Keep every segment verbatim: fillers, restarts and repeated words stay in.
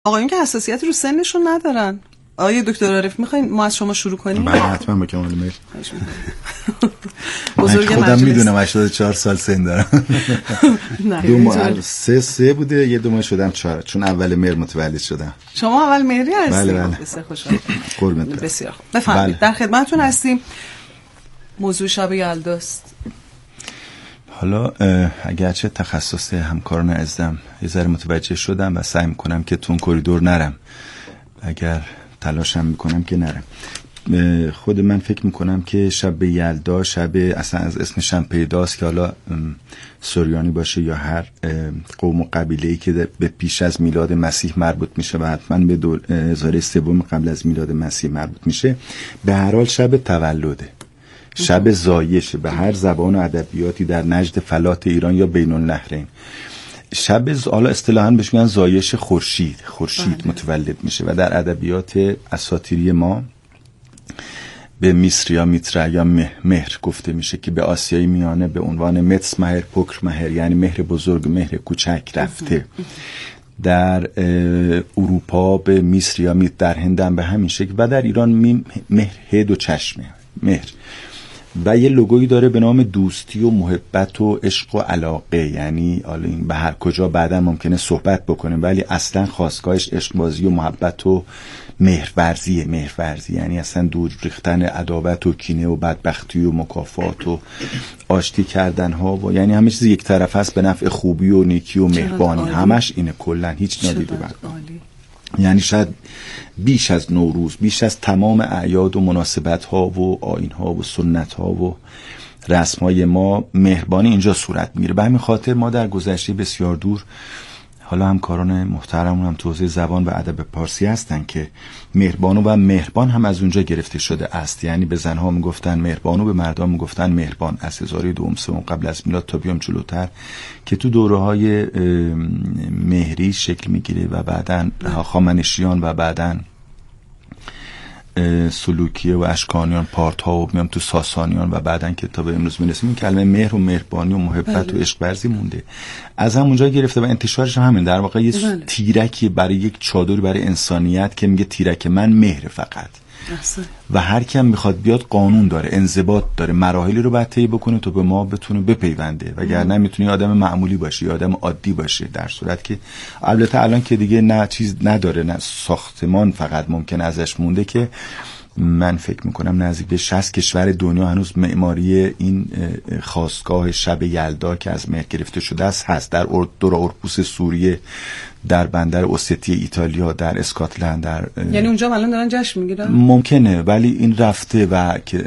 آقایون که حساسیتی رو سنشون ندارن. آقای دکتر عارف میخواین ما از شما شروع کنیم؟ بله حتما با کمال میل. بزرگ خودم میدونم هشتاد و چهار سال سن دارم. دو ماه سه سه بوده، یه دو ماه شدم چهار، چون اول مهر متولد شدم. شما اول مهری هستید؟ بله بله. بسیار خوشحال. قربونت. بسیار خوب. بفرمایید. در خدمتتون هستیم. موضوع شب یلداست. حالا اگرچه تخصص همکاران عزیزم یه ذره متوجه شدم و سعی میکنم که تون کریدور نرم، اگر تلاشم میکنم که نرم. خود من فکر میکنم که شب یلدا شب اصلا از اسمش هم پیداست که حالا سوریانی باشه یا هر قوم و قبیله‌ای که به پیش از میلاد مسیح مربوط میشه و حتما به هزاره سوم قبل از میلاد مسیح مربوط میشه، به هر حال شب تولده، شب زایشه به هر زبان و ادبیاتی در نجد فلات ایران یا بین النهرین. شب ز... حالا اصطلاحاً بهش میگن زایش خورشید، خورشید متولد میشه و در ادبیات اساطیری ما به مصر یا میترا یا مهر گفته میشه که به آسیای میانه به عنوان متس مهر پکر مهر، یعنی مهر بزرگ مهر کوچک رفته. در اروپا به مصر یا میت، در هند هم به همین شکل و در ایران می... مهر هد و چشمه مهر و یه لوگویی داره به نام دوستی و محبت و عشق و علاقه، یعنی حالا این به هر کجا بعدا ممکنه صحبت بکنیم ولی اصلا خاصگاهش عشق بازی و محبت و مهرورزیه. مهرورزی یعنی اصلا دور ریختن عداوت و کینه و بدبختی و مکافات و آشتی کردن ها و یعنی همه چیز یک طرف است به نفع خوبی و نیکی و مهربانی، همش اینه کلا، هیچ نادیده بر. یعنی شاید بیش از نوروز، بیش از تمام اعیاد و مناسبت ها و آیین ها و سنت ها و رسم های ما مهربانی اینجا صورت میگیره. به همین خاطر ما در گذشته بسیار دور، حالا همکاران محترمون هم تو حوزه زبان و ادب پارسی هستن که مهربانو و مهربان هم از اونجا گرفته شده است، یعنی به زنها میگفتن مهربانو، به مردان میگفتن مهربان از هزاره دوم سوم قبل از میلاد تا بیام جلوتر که تو دوره‌های مهری شکل میگیره و بعدن هخامنشیان و بعدن سلوکیه و اشکانیان پارت ها و میام تو ساسانیان و بعدن که تا به امروز میرسیم این کلمه مهر و مهربانی و محبت بله. و عشق ورزی مونده، از همونجا گرفته و انتشارش هم همین، در واقع یه بله. تیرکی برای یک چادری برای انسانیت که میگه تیرک من مهر فقط اصلا. و هر کیم میخواد بیاد قانون داره، انضباط داره، مراحلی رو باید طی بکنه تا به ما بتونه بپیونده، وگرنه میتونه آدم معمولی باشه یا آدم عادی باشه، در صورت که البته الان که دیگه نه چیز نداره، نه ساختمان فقط ممکن ازش مونده که من فکر میکنم نزدیک به شصت کشور دنیا هنوز معماری این خاستگاه شب یلدا که از مهر گرفته شده است هست، در دور اورپوس سوریه، در بندر اوستی ایتالیا، در اسکاتلند، در یعنی اونجا الان دارن جشن میگیرن ممکنه، ولی این رفته و که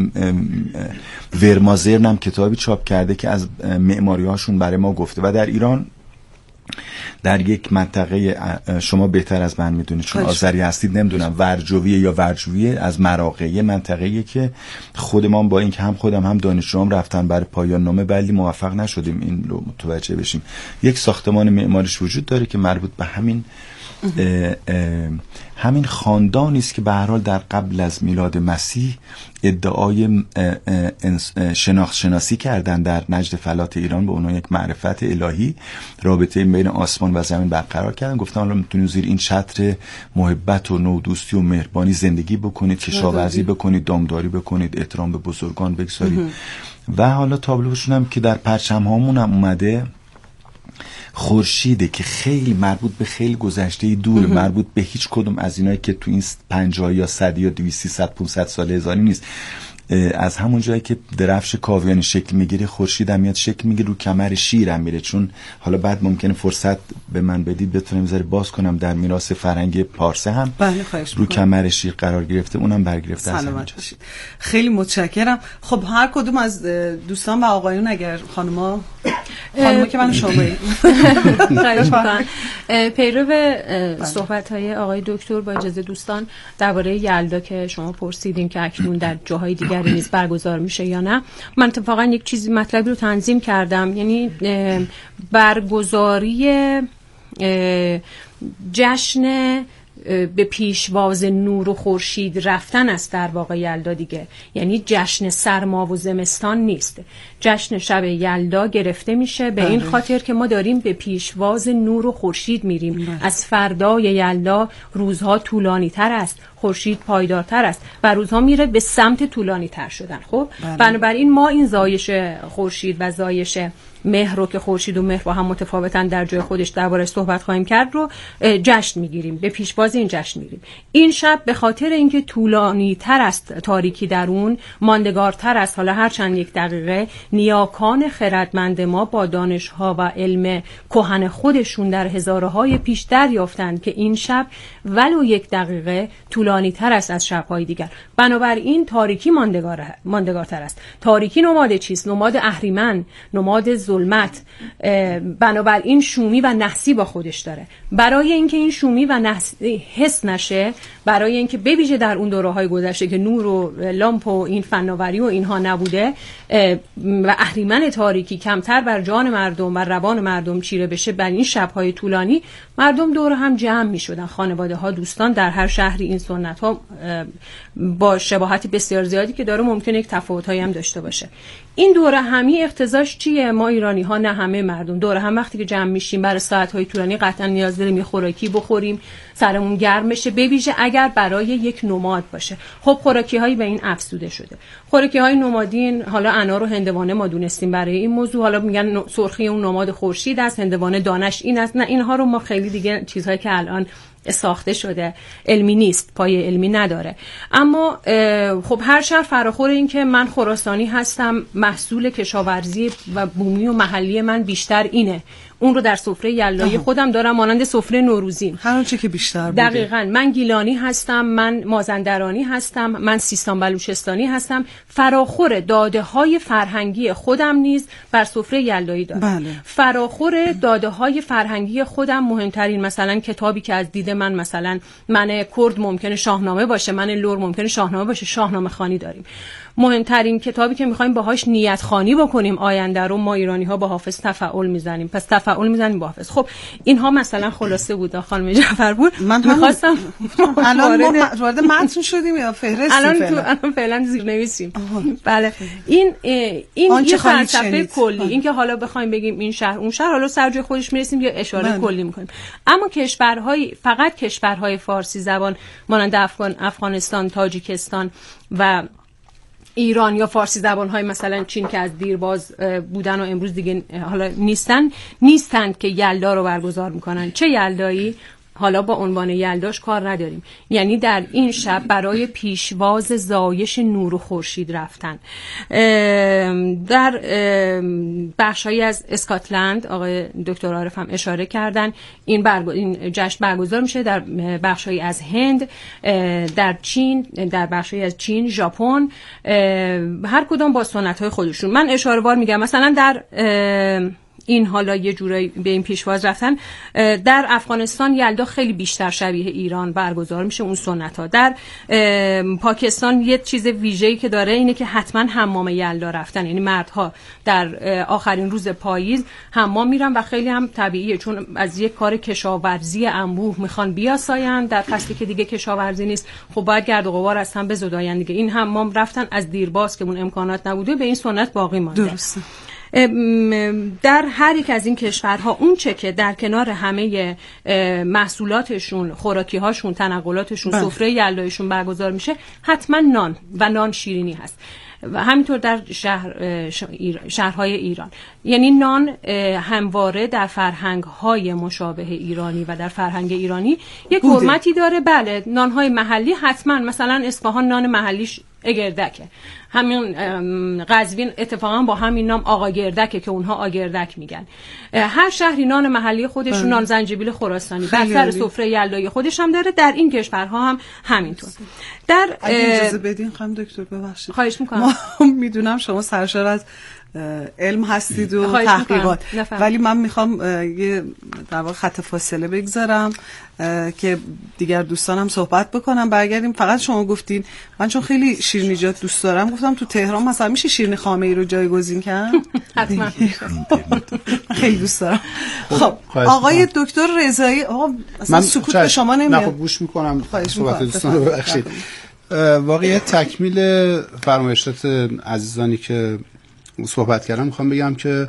ورمازرن هم کتابی چاپ کرده که از معماری هاشون برای ما گفته و در ایران در یک منطقه شما بهتر از من میدونید چون آذری هستید، نمیدونم ورجویه یا ورجویه از مراغه، یه منطقه‌ای که خودمان با اینکه هم خودم هم دانشجوام رفتن برای پایان نامه ولی موفق نشدیم این رو متوجه بشیم. یک ساختمان معماریش وجود داره که مربوط به همین اه اه همین خاندانی است که به هر حال در قبل از میلاد مسیح ادعای شناخت شناسی کردن در نجد فلات ایران، به اونها یک معرفت الهی، رابطه بین آسمان و زمین برقرار کردن، گفتن حالا میتونید زیر این چتر محبت و نودوستی و مهربانی زندگی بکنید، کشاورزی بکنید، دامداری بکنید، احترام به بزرگان بگذارید و حالا تابلوشون هم که در پرچم هامون هم اومده خورشیده که خیلی مربوط به خیلی گذشته دور، مربوط به هیچ کدوم از اینایی که تو این پنجاه یا صد یا دویست سیصد پانصد ساله هزاری نیست. از همون جایی که درفش کاویانی شکل میگیره خورشید هم میاد شکل میگیره، رو کمر شیر هم میره، چون حالا بعد ممکنه فرصت به من بدید بتونم بذاری باز کنم در میراث فرهنگ پارسه هم بله خواهش رو کمر شیر قرار گرفته، اونم برگرفته از همونجا. خیلی متشکرم. خب هر کدوم از دوستان و آقایون، اگر خانما خانما که من شامل خواهش می‌کنم پیرو صحبت‌های آقای دکتر با اجازه دوستان درباره یلدا که شما پرسیدین که اکنون در جاهای دیگری نیز برگزار میشه یا نه، من اتفاقا یک چیزی مطلبی رو تنظیم کردم، یعنی برگزاری جشن به پیشواز نور و خورشید رفتن است در واقع یلدا دیگه، یعنی جشن سرما و زمستان نیست. جشن شب یلدا گرفته میشه به این خاطر که ما داریم به پیشواز نور و خورشید میریم. از فردای یلدا روزها طولانی تر است، خورشید پایدارتر است و روزها میره به سمت طولانی تر شدن. خب بنابراین ما این زایش خورشید و زایش مهر رو که خورشید و مهر با هم متفاوتن در جای خودش دربارش صحبت خواهیم کرد رو جشن میگیریم، به پیشواز این جشن میگیریم. این شب به خاطر اینکه طولانی تر است، تاریکی در اون ماندگارتر است، حالا هر چند یک دقیقه نیاکان خردمند ما با دانش‌ها و علم کهن خودشون در هزاره های پیش دریافتند که این شب ولو یک دقیقه طولانی تر است از شب‌های دیگر. بنابراین تاریکی ماندگار ماندگارتر است. تاریکی نماد چیست؟ نماد اهریمن، نماد ظلمت. بنابراین شومی و نحسی با خودش داره. برای اینکه این شومی و نحسی حس نشه، برای اینکه ببیشه در اون دوره‌های گذشته که نور و لامپ و این فناوری و اینها نبوده و اهریمن تاریکی کمتر بر جان مردم و روان مردم چیره بشه، بر این شب‌های طولانی مردم دور هم جمع می‌شدن، خانواده ها، دوستان. در هر شهری این سنت ها با شباهت بسیار زیادی که داره ممکنه یک تفاوت‌هایی هم داشته باشه. این دوره همی اقتضاش چیه؟ ما ایرانی ها، نه همه مردم، دوره هم وقتی که جمع میشیم برای ساعت‌های طولانی قطعا نیاز داریم یه خوراکی بخوریم، سرمون گرم بشه، ببیشه اگر برای یک نماد باشه. خب خوراکی هایی به این افزوده شده. خوراکی های نمادین، حالا انار و هندوانه ما دونستیم برای این موضوع، حالا میگن سرخی اون نماد خورشید است، هندوانه دانش این است. نه، اینها رو ما خیلی دیگه چیزهایی که الان ساخته شده علمی نیست، پایه علمی نداره. اما خب هر شهر فراخور این که من خراسانی هستم، محصول کشاورزی و بومی و محلی من بیشتر اینه، اون رو در سفره یلدایی خودم دارم، مانند سفره نوروزی، هر چه که بیشتر بوده. دقیقاً. من گیلانی هستم، من مازندرانی هستم، من سیستان بلوچستانی هستم. فراخور داده های فرهنگی خودم نیز بر سفره یلدایی دارم. بله. فراخور داده های فرهنگی خودم مهمترین، مثلا کتابی که از دید من، مثلا من کرد ممکنه شاهنامه باشه، من لور ممکنه شاهنامه باشه، شاهنامه خوانی داریم. مهمترین کتابی که می‌خوایم باهاش نیت خوانی بکنیم آینده رو، ما ایرانی‌ها با حافظ تفاعل می‌زنیم، پس تفاعل می‌زنیم با حافظ. خب اینها مثلا خلاصه بود خانم جعفرپور. من می‌خواستم الان وارد متن شدیم یا فهرست؟ الان تو الان فعلا زیرنویسیم. بله. این این یه فلسفه کلی، این که حالا بخوایم بگیم این شهر اون شهر، حالا سر جای خودش می‌رسیم یا اشاره بله. کلی می‌کنیم. اما کشورهای، فقط کشورهای فارسی زبان مانند افغان افغانستان، تاجیکستان و ایران، یا فارسی زبان‌های مثلا چین که از دیرباز بودن و امروز دیگه حالا نیستن نیستند که یلدا رو برگزار میکنن. چه یلدایی؟ حالا با عنوان یلداش کار نداریم، یعنی در این شب برای پیشواز زایش نور و خورشید رفتن. در بخشایی از اسکاتلند آقای دکتر عارف هم اشاره کردن، این, برگ... این جشن برگزار میشه. در بخشایی از هند، در چین، در بخشایی از چین، ژاپن، هر کدام با سنت‌های خودشون. من اشاره وار میگم مثلا در این حالا یه جورایی به این پیشواز رفتن، در افغانستان یلدا خیلی بیشتر شبیه ایران برگزار میشه اون سنت ها. در پاکستان یه چیز ویژه‌ای که داره اینه که حتما حمام یلدا رفتن، یعنی مردها در آخرین روز پاییز حمام میرن و خیلی هم طبیعیه، چون از یک کار کشاورزی انبوه میخوان بیاساین در فصلی که دیگه کشاورزی نیست، خب باید گرد و غبار از هم بزداین دیگه. این حمام رفتن از دیرباز که اون امکانات نبوده، به این سنت باقی مونده. درسته. در هر یک از این کشورها اون چه که در کنار همه محصولاتشون، خوراکی هاشون، تنقلاتشون، سفره یلدایشون برگزار میشه، حتما نان و نان شیرینی هست. و همینطور در شهر شهرهای ایران، یعنی نان همواره در فرهنگ‌های مشابه ایرانی و در فرهنگ ایرانی یک حرمتی داره. بله، نان‌های محلی حتما، مثلا اصفهان نان محلیش اگردکه، همین قزوین اتفاقا با همین نام آقا گردکه که اونها آگردک میگن. هر شهری نان محلی خودش، نان زنجبیل خراسانی بر سر سفره یلدایی خودش هم داره. در این کشورها هم همینطور. در اگه اجازه بدین خانم دکتر، ببخشید خواهش میکنم. ما میدونم شما سرشار از علم هستید و تحقیقات، ولی من میخوام یه در واقع خط فاصله بگذارم که دیگر دوستانم صحبت بکنم. برگردیم. فقط شما گفتین، من چون خیلی شیرینیجات دوست دارم گفتم تو تهران مثلا میشه شیرینی خامه‌ای رو جایگزین کرد؟ حتما. خیلی دوست دارم. خب آقای دکتر رضایی، آقا اصلا سکوت به شما نمیاد. نه خب گوش میکنم صحبت دوستان رو. ببخشید. واقعا تکمیل فرمایشات عزیزانی که صحبت کردم میخوام بگم که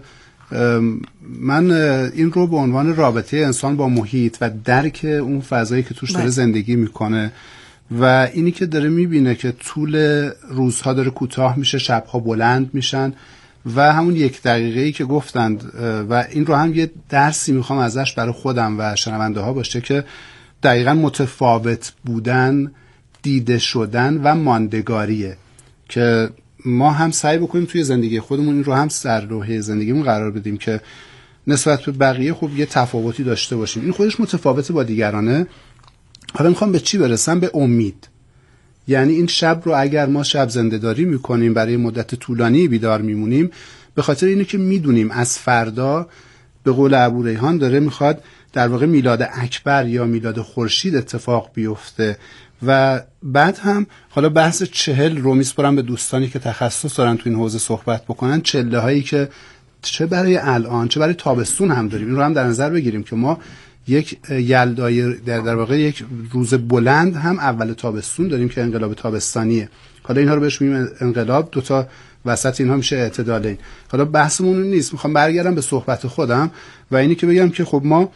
من این رو به عنوان رابطه انسان با محیط و درک اون فضایی که توش داره زندگی میکنه و اینی که داره میبینه که طول روزها داره کوتاه میشه، شبها بلند میشن و همون یک دقیقه‌ای که گفتند و این رو هم یه درسی میخوام ازش برای خودم و شنونده ها باشه که دقیقاً متفاوت بودن، دیده شدن و ماندگاریه که ما هم سعی بکنیم توی زندگی خودمون این رو هم سرلوحه زندگیمون قرار بدیم که نسبت به بقیه خب یه تفاوتی داشته باشیم. این خودش متفاوته با دیگرانه. حالا میخوام به چی برسم؟ به امید. یعنی این شب رو اگر ما شب زنده‌داری میکنیم، برای مدت طولانی بیدار میمونیم، به خاطر اینه که میدونیم از فردا به قول ابو ریحان داره میخواد در واقع میلاد اکبر یا میلاد خورشید اتفاق بیفته و بعد هم حالا بحث چهل رو میسپارم به دوستانی که تخصص دارن تو این حوزه صحبت بکنن. چله هایی که چه برای الان چه برای تابستون هم داریم، این رو هم در نظر بگیریم که ما یک یلدای در, در واقع یک روز بلند هم اول تابستون داریم که انقلاب تابستانیه. حالا اینها رو بهش میگیم انقلاب، دو تا وسط اینها میشه اعتدالین. حالا بحثمون نیست، میخوام برگردم به صحبت خودم و اینی که بگم که خب ما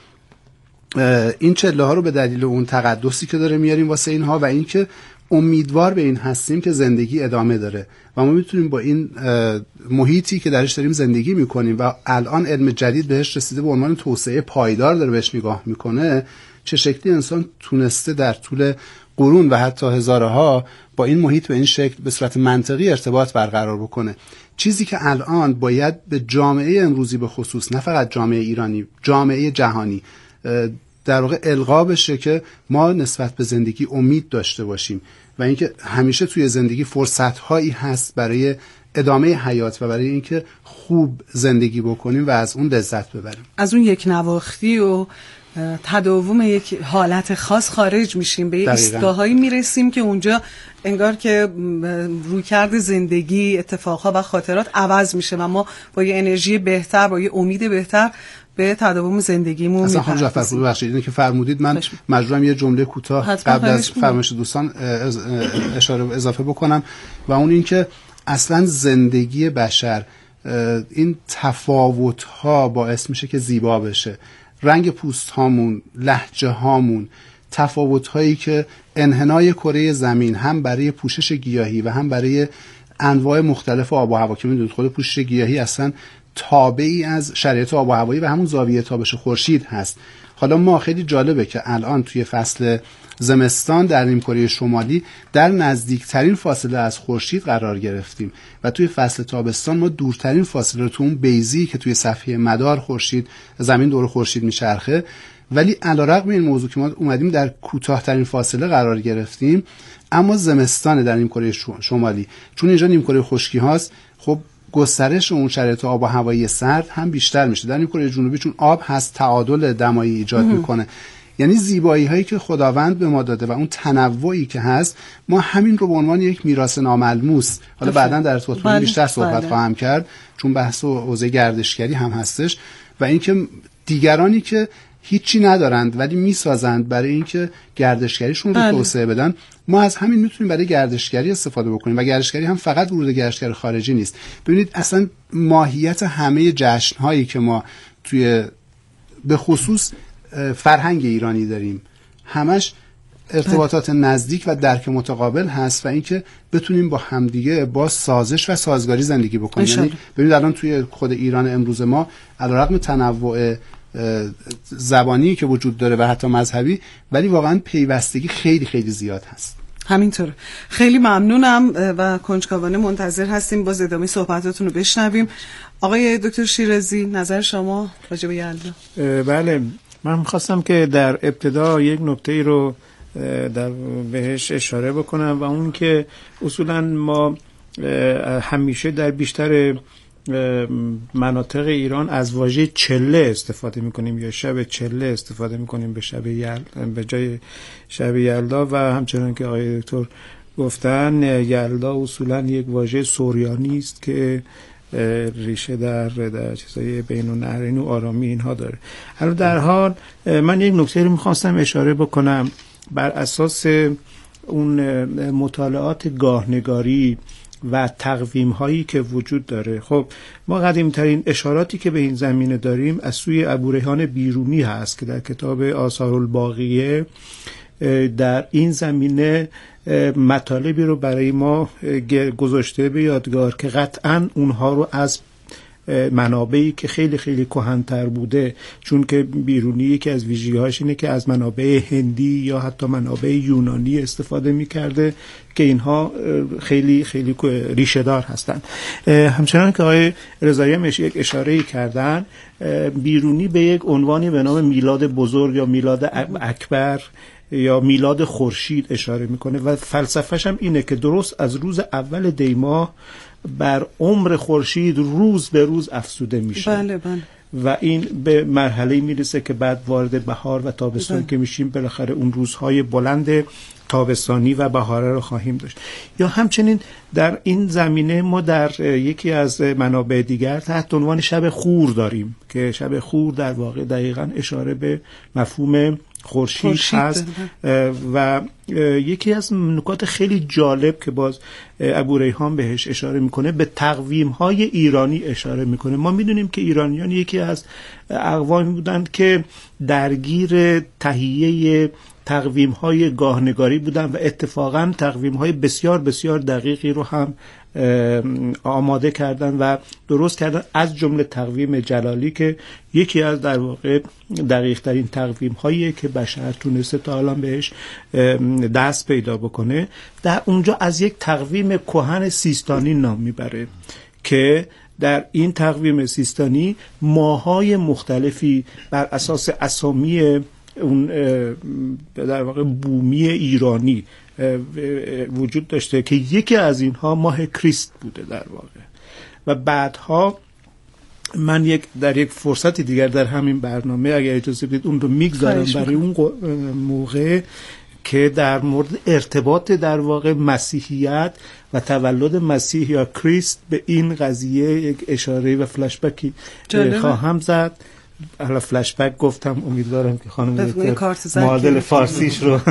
این چله ها رو به دلیل اون تقدسی که داره میاریم واسه اینها و اینکه امیدوار به این هستیم که زندگی ادامه داره و ما میتونیم با این محیطی که درش داریم زندگی میکنیم و الان علم جدید بهش رسیده به عنوان توسعه پایدار داره بهش نگاه میکنه، چه شکلی انسان تونسته در طول قرون و حتی هزارها با این محیط به این شکل به صورت منطقی ارتباط برقرار بکنه. چیزی که الان باید به جامعه امروزی به خصوص، نه فقط جامعه ایرانی، جامعه جهانی در واقع القا بشه که ما نسبت به زندگی امید داشته باشیم و اینکه همیشه توی زندگی فرصت‌هایی هست برای ادامه حیات و برای اینکه خوب زندگی بکنیم و از اون لذت ببریم. از اون یک نواختی و تداوم یک حالت خاص خارج میشیم، به یه ایستگاهایی میرسیم که اونجا انگار که رویکرد زندگی، اتفاقها و خاطرات عوض میشه و ما با یه انرژی بهتر، با یه امید بهتر به تداوم زندگیمون میپردازیم. اصلا خانم جعفرپور ببخشید اینه که فرمودید من مجبورم یه جمله کوتاه قبل از فرمایش دوستان اشاره اضافه بکنم و اون این که اصلا زندگی بشر این تفاوت‌ها باعث میشه که زیبا بشه. رنگ پوست هامون، لهجه هامون، تفاوت هایی که انحنای کره زمین هم برای پوشش گیاهی و هم برای انواع مختلف آب و هوا که میدونید خود پوشش گیاهی اصلا تابعی از شرایط آب و هوایی و همون زاویه تابش خورشید هست. حالا ما خیلی جالبه که الان توی فصل زمستان در نیمکره شمالی در نزدیکترین فاصله از خورشید قرار گرفتیم و توی فصل تابستان ما دورترین فاصله رو تو اون بیضی که توی صفحه مدار خورشید زمین دور خورشید میچرخه، ولی علیرغم این موضوع که ما اومدیم در کوتاه‌ترین فاصله قرار گرفتیم، اما زمستان در نیمکره شمالی چون اینجا نیمکره خشکی هاست، خب گسترش اون شرایط آب و هوایی سرد هم بیشتر میشه. در نیمکره جنوبی چون آب هست تعادل دمایی ایجاد میکنه. یعنی زیبایی هایی که خداوند به ما داده و اون تنوعی که هست، ما همین رو به عنوان یک میراث ناملموس، حالا بعداً در ارتباط بیشتر صحبت خواهم کرد چون بحث و حوزه گردشگری هم هستش و اینکه دیگرانی که هیچی ندارند ولی میسازند برای اینکه گردشگریشون رو توسعه بدن، ما از همین میتونیم برای گردشگری استفاده بکنیم و گردشگری هم فقط ورود گردشگر خارجی نیست. ببینید اصلا ماهیت همه جشن‌هایی که ما توی به خصوص فرهنگ ایرانی داریم همش ارتباطات نزدیک و درک متقابل هست و اینکه بتونیم با همدیگه با سازش و سازگاری زندگی بکنیم. یعنی ببینید الان توی خود ایران امروز ما علیرغم تنوع زبانی که وجود داره و حتی مذهبی، ولی واقعا پیوستگی خیلی خیلی زیاد هست. همینطوره. خیلی ممنونم و کنجکاوانه منتظر هستیم باز ادامه صحبتاتون رو بشنویم. آقای دکتر شیرازی نظر شما راجع به یلدا؟ بله، من می‌خواستم که در ابتدا یک نکته رو در بهش اشاره بکنم و اون که اصولا ما همیشه در بیشتر مناطق ایران از واژه چله استفاده میکنیم یا شب چله استفاده میکنیم به شب یلدا، به جای شب یلدا. و همچنان که آقای دکتر گفتن یلدا اصولا یک واژه سوریانی است که ریشه در در چیزای بین النهرین و آرامی اینها داره. حالا در حال من یک نکته رو میخواستم اشاره بکنم بر اساس اون مطالعات گاهنگاری و تقویم هایی که وجود داره. خب ما قدیم ترین اشاراتی که به این زمینه داریم از سوی ابوریحان بیرونی هست که در کتاب آثار الباقیه در این زمینه مطالبی رو برای ما گذاشته به یادگار که قطعاً اونها رو از منابعی که خیلی خیلی کهن‌تر بوده، چون که بیرونی یکی از ویژگی‌هاش اینه که از منابع هندی یا حتی منابع یونانی استفاده می‌کرده که اینها خیلی خیلی ریشه دار هستن. همچنان که آقای رضایی هم یک اشاره‌ای کردن، بیرونی به یک عنوانی به نام میلاد بزرگ یا میلاد اکبر یا میلاد خورشید اشاره میکنه و فلسفه‌ش هم اینه که درست از روز اول دی ماه بر عمر خورشید روز به روز افزوده میشه. بله بله. و این به مرحله میرسه که بعد وارد بهار و تابستان بله. که میشیم بالاخره اون روزهای بلند تابستانی و بهاره رو خواهیم داشت. یا همچنین در این زمینه ما در یکی از منابع دیگر تحت عنوان شب خور داریم که شب خور در واقع دقیقاً اشاره به مفهوم خورشید هست و یکی از نکات خیلی جالب که باز ابوریحان بهش اشاره میکنه به تقویم‌های ایرانی اشاره میکنه. ما میدونیم که ایرانیان یکی از اقوامی بودند که درگیر تهیه تقویم‌های گاهنگاری بودن و اتفاقاً تقویم‌های بسیار بسیار دقیقی رو هم آماده کردن و درست کردن، از جمله تقویم جلالی که یکی از در واقع دقیق ترین تقویم هایی که بشر تونسته تا الان بهش دست پیدا بکنه. در اونجا از یک تقویم کهن سیستانی نام میبره که در این تقویم سیستانی ماهای مختلفی بر اساس اسامی اون در واقع بومی ایرانی وجود داشته که یکی از اینها ماه کریست بوده در واقع. و بعدها من یک در یک فرصتی دیگر در همین برنامه اگر اجازه بدید اون رو میگذارم برای اون موقع که در مورد ارتباط در واقع مسیحیت و تولد مسیح یا کریست به این قضیه یک اشاره و فلشبکی خواهم زد. حالا فلشبک گفتم، امیدوارم که خانم معادل فارسیش رو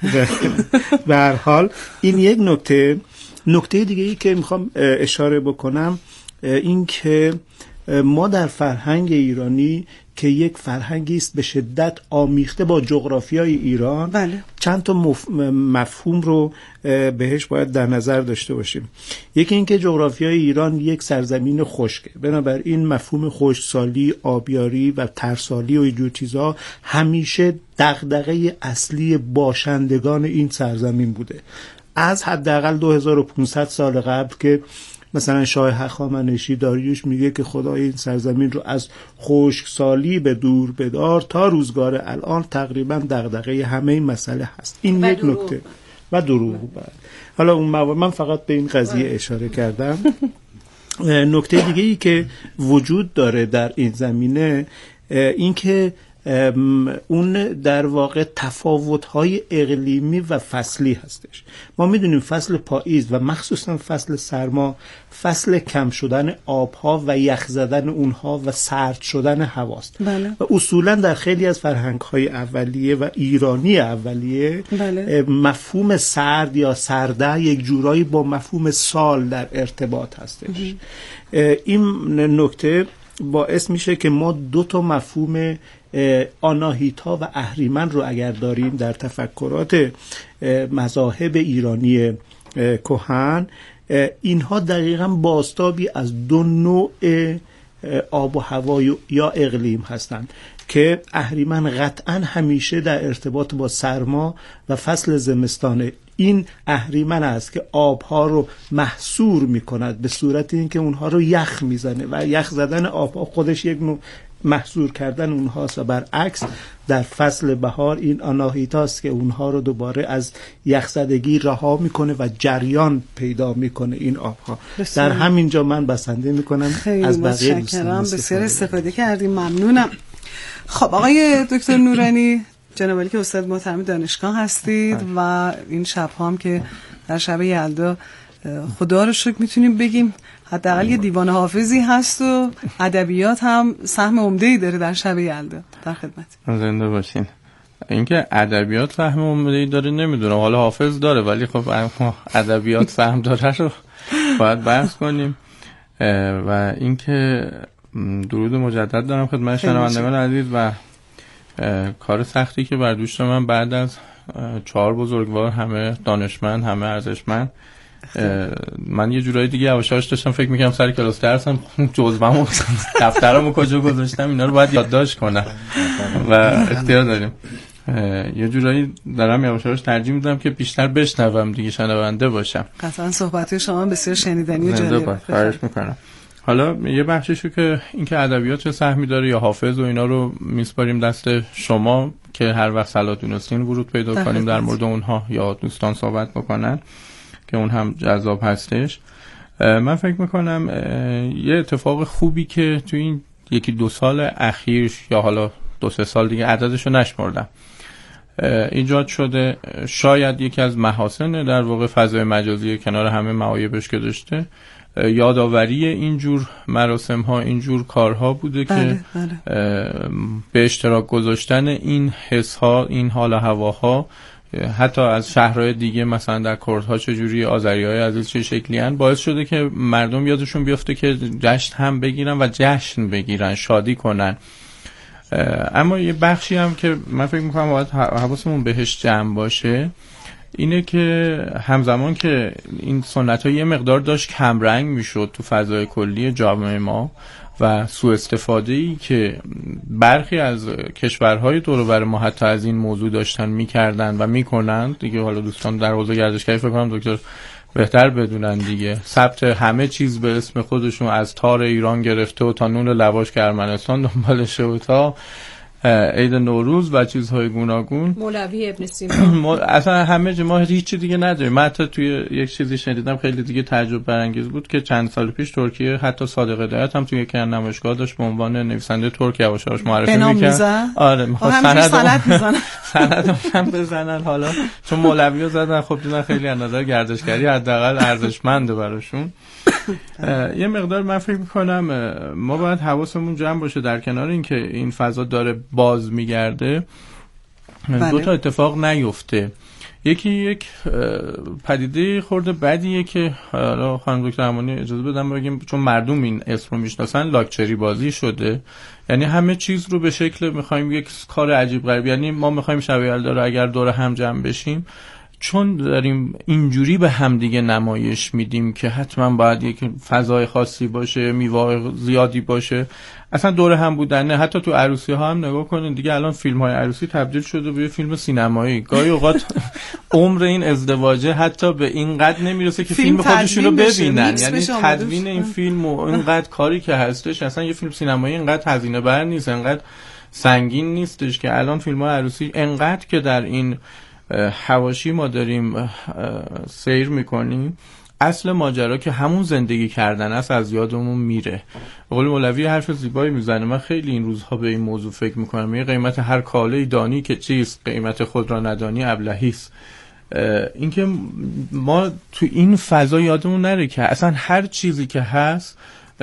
به هر حال. این یک نکته. نکته دیگه ای که میخوام اشاره بکنم این که ما در فرهنگ ایرانی که یک فرهنگی است به شدت آمیخته با جغرافیای ایران، بله. چند تا مف... مفهوم رو بهش باید در نظر داشته باشیم. یکی این که جغرافیای ایران یک سرزمین خشکه، بنابراین مفهوم خشکسالی، آبیاری و ترسالی و اینجور چیزا همیشه دغدغه اصلی باشندگان این سرزمین بوده. از حداقل دو هزار و پانصد سال قبل که مثلا شاه هخامنشی داریوش میگه که خدای این سرزمین رو از خشکسالی به دور بدار، تا روزگار الان تقریبا دغدغه همه این مسئله هست. این یک نکته. و دروغ. حالا اون موارد من فقط به این قضیه اشاره کردم. نکته دیگه ای که وجود داره در این زمینه این که اون در واقع تفاوت‌های اقلیمی و فصلی هستش. ما میدونیم فصل پاییز و مخصوصا فصل سرما فصل کم شدن آبها و یخ زدن اونها و سرد شدن هواست. بله. و اصولا در خیلی از فرهنگ‌های اولیه و ایرانی اولیه بله. مفهوم سرد یا سرده یک جورایی با مفهوم سال در ارتباط هستش. این نکته باعث میشه که ما دو تا مفهوم آناهیتا و اهریمن رو اگر داریم در تفکرات مذاهب ایرانی کهن، اینها دقیقاً بازتابی از دو نوع آب و هوا یا اقلیم هستند که اهریمن قطعاً همیشه در ارتباط با سرما و فصل زمستانه. این اهریمن است که آبها رو محصور می کند به صورت اینکه اونها رو یخ میزنه و یخ زدن آبها خودش یک نوع محصور کردن اونهاست و برعکس در فصل بهار این آناهیتاست که اونها رو دوباره از یخزدگی رها میکنه و جریان پیدا میکنه این آبها. در همین جا من بسنده میکنم از بقیه دوستان. بسیار استفاده کردیم، ممنونم. خب آقای دکتر نورانی، جناب که استاد محترم دانشگاه هستید و این شب هم که در شب یلدا خدا رو شکر میتونیم بگیم حداقل یه دیوان حافظی هست و ادبیات هم سهم عمده‌ای داره در شب یلدا. در خدمت. زنده باشین. اینکه ادبیات سهم عمده‌ای داره نمیدونم، حالا حافظ داره ولی خب ادبیات سهم داره رو باید بحث کنیم. و اینکه درود مجدد دارم خدمت شنوندگان عزیز و کار سختی که بر دوش من بعد از چهار بزرگوار همه دانشمند همه ارزشمند، من یه جورایی دیگه یواشاش داشتم فکر میکنم سر کلاس درسم جزوه‌مو دفترمو کجا گذاشتم اینا رو باید یادداشت کنم و اختیار داریم. یه جورایی دارم یواشاش ترجیح میدم که بیشتر بشنوم دیگه، شنونده باشم. قطعا صحبت شما بسیار شنیدنی و جالب. خواهش میکنم. حالا یه بخششو که اینکه ادبیات چه سهمی داره یا حافظ و اینا رو میسپاریم دست شما که هر وقت صلاح دونستین ورود پیدا کنیم در مورد اونها یا دوستان صحبت بکنن که اون هم جذاب هستش. من فکر میکنم یه اتفاق خوبی که تو این یکی دو سال اخیر یا حالا دو سه سال دیگه عددشو نشمردم ایجاد شده، شاید یکی از محاسن در واقع فضای مجازی کنار همه معایبش که داشته، یادآوری اینجور مراسم ها اینجور کارها بوده بله، که بله. به اشتراک گذاشتن این حس ها این حال و هواها حتی از شهرهای دیگه مثلا در کردها چجوری، آذری‌های عزیز چه شکلی هن، باعث شده که مردم یادشون بیفته که جشن هم بگیرن و جشن بگیرن، شادی کنن. اما یه بخشی هم که من فکر میکنم باید حواسمون بهش جمع باشه اینه که همزمان که این سنت ها یه مقدار داشت کمرنگ میشد تو فضای کلی جامعه ما و سوء استفاده ای که برخی از کشورهای دور و بر ما حتی از این موضوع داشتن میکردن و میکنن دیگه، حالا دوستان در حوزه گردشگری فکر کنم دکتر بهتر بدونن دیگه، ثبت همه چیز به اسم خودشون از تار ایران گرفته و تا نون لواش که ارمنستان دنبالشه و تا عید نوروز و چیزهای گوناگون، مولوی ابن سینا اصلا همه جا ما هیچ دیگه نداریم. من حتی توی یک چیزی شنیدم خیلی دیگه تعجب برانگیز بود که چند سال پیش ترکیه حتی صادق هدایت هم توی یک نمایشگاه داشت به عنوان نویسنده ترک یواش یواش معرفی می‌کرد. آره می‌خواست سند بزنن سند هم بزنن حالا چون مولویو زدن خب دیدن خیلی از نظر گردشگری حداقل ارزشمنده براشون. یه مقدار من فکر میکنم ما باید حواسمون جمع باشه در کنار اینکه این فضا داره باز میگرده بله. دو تا اتفاق نیفته. یکی یک پدیده خورده بدیه که حالا خانم دکتر امانی اجازه بدم بگیم چون مردم این اسم رو میشناسن، لاکچری بازی شده. یعنی همه چیز رو به شکل میخوایم یک کار عجیب غریب، یعنی ما میخوایم شب یلدا رو اگر دور هم جمع بشیم چون داریم اینجوری به هم دیگه نمایش میدیم که حتما باید یک فضای خاصی باشه، میوه زیادی باشه، اصلا دور هم بودن نه. حتی تو عروسی ها هم نگاه کنین دیگه، الان فیلم های عروسی تبدیل شده به فیلم سینمایی. گاهی اوقات عمر این ازدواجه حتی به این قد نمیرسه که فیلم, فیلم خودشون رو ببینن، یعنی تدوین این فیلم و اینقدر کاری که هستش، اصلا یه فیلم سینمایی اینقدر هزینه بر نیست، اینقدر سنگین نیستش که الان فیلم های عروسی اینقدر که در این حواشی ما داریم سیر میکنیم، اصل ماجرا که همون زندگی کردن است از یادمون میره. به قول مولوی حرف زیبایی میزنه، من خیلی این روزها به این موضوع فکر میکنم، یه قیمت هر کاله‌ای دانی که چیست، قیمت خود را ندانی ابلهی است. اینکه ما تو این فضا یادمون نره که اصلا هر چیزی که هست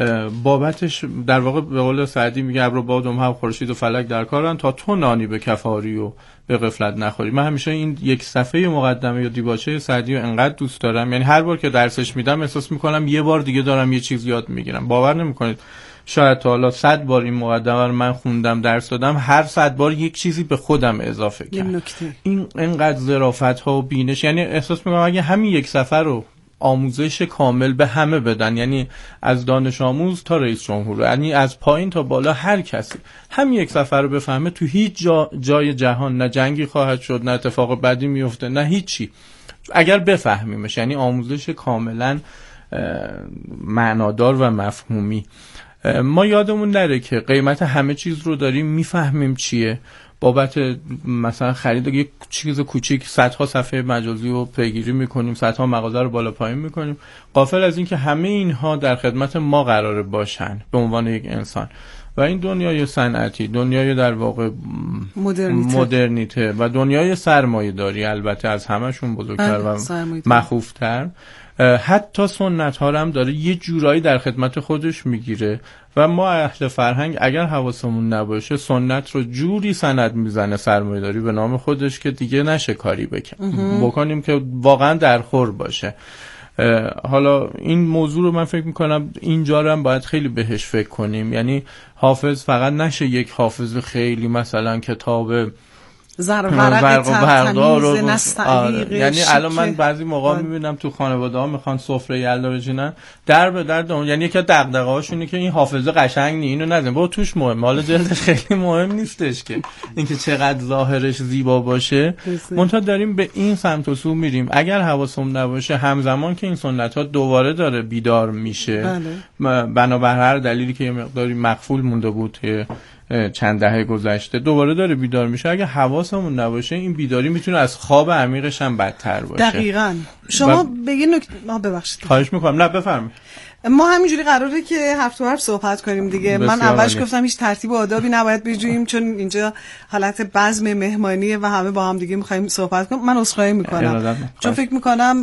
بابتش در واقع به قول سعدی میگه ابر و باد هم خورشید و فلک در کارن تا تو نانی به کفاری و به غفلت نخوری. من همیشه این یک صفحه مقدمه یا دیباچه سعدی رو انقدر دوست دارم، یعنی هر بار که درسش میدم احساس میکنم یه بار دیگه دارم یه چیز یاد میگیرم. باور نمیکنید شاید تا حالا صد بار این مقدمه رو من خوندم درس دادم، هر صد بار یک چیزی به خودم اضافه کردم. این انقدر ظرافت ها و بینش، یعنی احساس میکنم اگه همین یک صفحه رو آموزش کامل به همه بدن، یعنی از دانش آموز تا رئیس جمهور، یعنی از پایین تا بالا هر کسی همین یک صفحه رو بفهمه، تو هیچ جا جای جهان نه جنگی خواهد شد، نه اتفاق بدی میفته، نه هیچی، اگر بفهمیمش. یعنی آموزش کاملا معنادار و مفهومی. ما یادمون نره که قیمت همه چیز رو داریم میفهمیم چیه، بابت مثلا خرید یک چیز کوچیک صدها صفحه مجازی رو پیگیری میکنیم، صدها مغازه رو بالا پایین میکنیم، غافل از این که همه اینها در خدمت ما قراره باشن به عنوان یک انسان. و این دنیای صنعتی، دنیای در واقع مدرنیته, مدرنیته و دنیای سرمایه داری، البته از همشون بزرگتر و مخوفتر، حتی سنت ها هم داره یه جورایی در خدمت خودش میگیره و ما اهل فرهنگ اگر حواسمون نباشه سنت رو جوری سند میزنه سرمایه داری به نام خودش که دیگه نشه کاری بکن بکنیم که واقعا درخور باشه. حالا این موضوع رو من فکر میکنم اینجا رو هم باید خیلی بهش فکر کنیم، یعنی حافظ فقط نشه یک حافظ خیلی مثلا کتاب زرق و بردار رو نستعلیق. یعنی الان من بعضی موقع میبینم تو خانواده ها میخوان سفره یلدا بچینن در به در دون، یعنی یکی از دغدغه‌هاشونه که این حافظه قشنگ نی اینو نزن با توش مهم، حالا جلدش خیلی مهم نیستش که اینکه چقدر ظاهرش زیبا باشه، منتها داریم به این سمت و سو میریم. اگر حواسمون نباشه همزمان که این سنت ها دوباره داره بیدار میشه، بنابر هر دلیلی که یه مقداری مغفول مونده بود که چند دهه گذشته دوباره داره بیدار میشه، اگه حواسمون نباشه این بیداری میتونه از خواب عمیقش هم بدتر باشه. دقیقاً. شما بگین نکته ما ببخشید. خواهش میکنم. نه بفرمایید. ما همینجوری قراره که هفت و هفت صحبت کنیم دیگه. من اولش گفتم هیچ ترتیب و آدابی نباید بجوییم چون اینجا حالت بزم مهمانیه و همه با هم دیگه میخوایم صحبت کنیم. من عذرخواهی میکنم چون فکر میکنم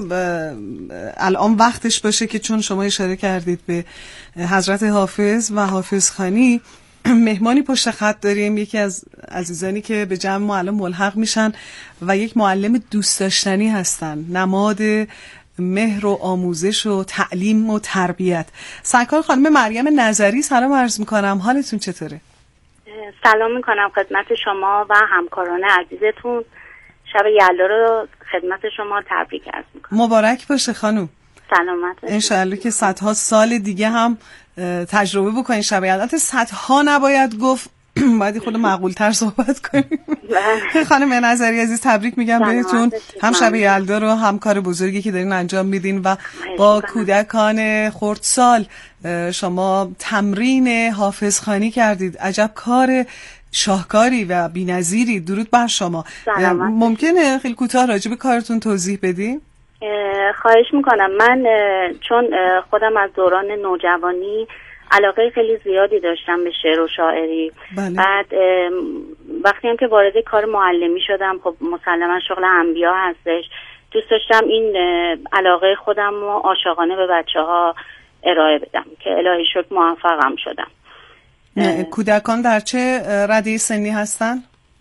الان وقتش باشه که چون شما اشاره کردید به حضرت حافظ و حافظ خانی، مهمانی پشت خط داریم، یکی از عزیزانی که به جمع ما الان ملحق میشن و یک معلم دوست داشتنی هستن، نماد مهر و آموزش و تعلیم و تربیت. سرکار خانم مریم نظری، سلام عرض میکنم، حالتون چطوره؟ سلام میکنم خدمت شما و همکاران عزیزتون، شب یلدا رو خدمت شما تبریک عرض میکنم. مبارک باشه خانم. سلامت باشید. انشالله که صدها سال دیگه هم تجربه بکنین شب یلدا. صدها نباید گفت، باید خود معقول تر صحبت کنیم. خانم نظری عزیز تبریک میگم بهتون، هم شب یلدا رو هم کار بزرگی که دارین انجام میدین و با کودکان خردسال شما تمرین حافظ خوانی کردید. عجب کار شاهکاری و بی‌نظیری. درود بر شما. ممکنه خیلی کوتاه راجع به کارتون توضیح بدین؟ خواهش میکنم. من چون خودم از دوران نوجوانی علاقه خیلی زیادی داشتم به شعر و شاعری، بله. بعد وقتی هم که وارد کار معلمی شدم، خب مسلما شغل انبیا هستش، دوست داشتم این علاقه خودم رو عاشقانه به بچه ها ارائه بدم که الهی شکر موفقم شدم. کودکان در چه رده سنی هستن؟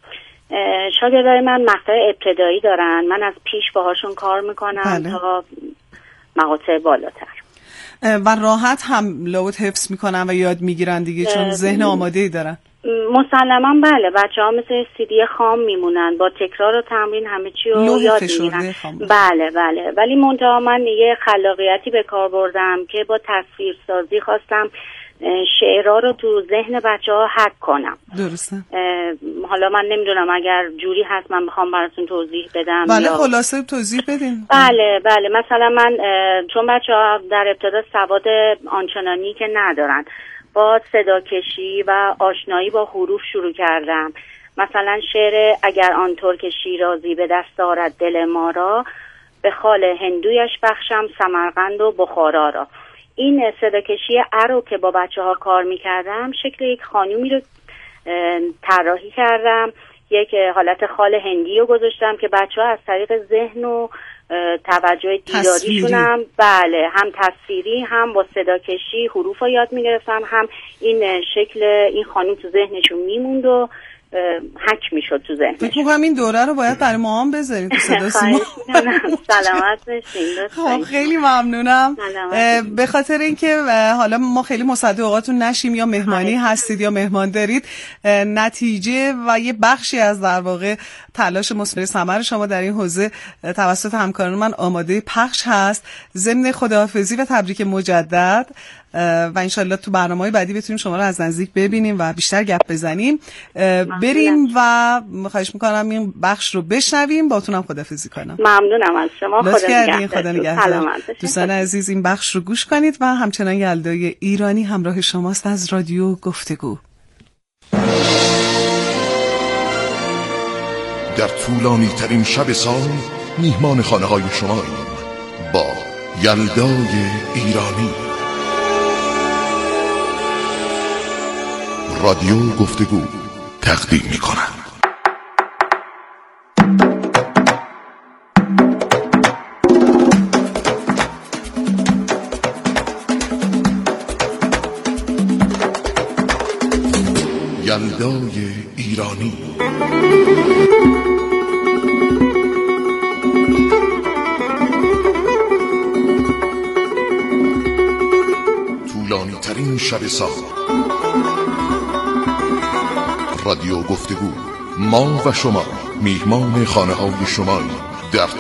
شاگردای من مقطع ابتدایی دارن، من از پیش باهاشون کار میکنم، بله. تا مقاطع بالاتر. و راحت هم لوت حفظ میکنن و یاد میگیرن دیگه چون ذهن آماده‌ای دارن. مسلما بله، بچه‌ها مثل سیدی خام میمونن، با تکرار و تمرین همه چی رو یاد میگیرن. بله بله، ولی منتها من یه خلاقیتی به کار بردم که با تصویرسازی خواستم شعرها رو تو ذهن بچه‌ها حک کنم. درسته. حالا من نمیدونم اگر جوری هست من بخوام براتون توضیح بدم. بله یا... خلاصه توضیح بدین. بله بله، مثلا من چون بچه‌ها در ابتدا سواد آنچنانی که ندارن، با صداکشی و آشنایی با حروف شروع کردم. مثلا شعر اگر آن ترک شیرازی به دست آرد دل ما را، به خال هندویش بخشم سمرقند و بخارا را. این صداکشی ارو که با بچه ها کار میکردم، شکل یک خانومی رو طراحی کردم، یک حالت خال هندی رو گذاشتم که بچه ها از طریق ذهن و توجه دیداریشون هم بله هم تصویری هم با صداکشی حروف رو یاد میگرفتم، هم این شکل این خانوم تو ذهنشون میموند و حک میشد تو ذهنش. فکر می‌کنم این دوره رو باید برای ما هم بذاریم تو صدا سیما. سلامت باشین. خب خیلی ممنونم. به خاطر اینکه حالا ما خیلی مصدق اوقاتون نشیم، یا مهمانی هستید یا مهمان دارید، نتیجه و یه بخشی از در واقع تلاش مثمر ثمر شما در این حوزه توسط همکاران من آماده پخش هست. ضمن خداحافظی و تبریک مجدد و انشالله تو برنامه‌های بعدی بتونیم شما رو از نزدیک ببینیم و بیشتر گپ بزنیم. بریم و خواهش میکنم این بخش رو بشنویم، باتونم خدافظی کنم. ممنونم از شما. خدا نگهدار. دوستان عزیز این بخش رو گوش کنید و همچنان یلدای ایرانی همراه شماست از رادیو گفتگو. در طولانی ترین شب سال میهمان خانه های شماییم با یلدای ایرانی. رادیو گفتگو تقدیم می کنند. یلدای ایرانی. طولانی ترین شب سال. رادیو گفتگو، ما و شما میهمان خانه های شماییم در